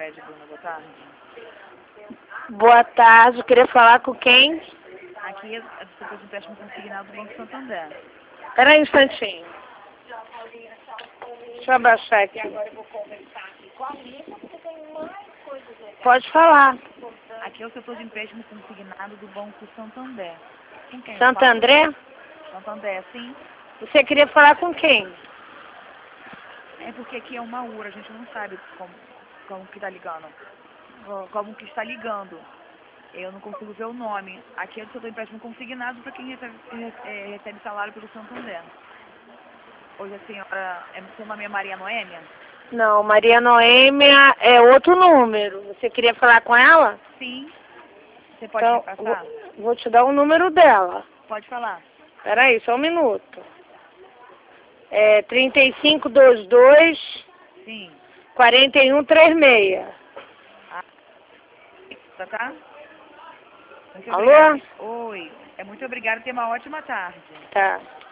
Cicred, Bruna, boa tarde. Boa tarde, eu queria falar com quem? Aqui é do setor de empréstimo consignado do Banco Santander. Espera aí um instantinho. Deixa eu abaixar aqui. Agora eu vou conversar aqui com a Lisa, porque tem mais coisas aqui. Pode falar. Aqui é o setor de empréstimo consignado do Banco Santander. Com quem? Santo André? Santander, sim. Você queria falar com quem? É porque aqui é uma URA, a gente não sabe como que tá ligando. Como que está ligando. Eu não consigo ver o nome. Aqui é do setor de empréstimo consignado para quem recebe salário pelo Santander. Hoje a senhora, seu nome é Maria Noêmia? Não, Maria Noêmia é outro número. Você queria falar com ela? Sim. Você pode Então, me passar? vou te dar o número dela. Pode falar. Espera aí, só um minuto. É 3522 Sim. 4136. Tá? Muito Alô? obrigada. Oi. Muito obrigada. Tenha uma ótima tarde. Tá.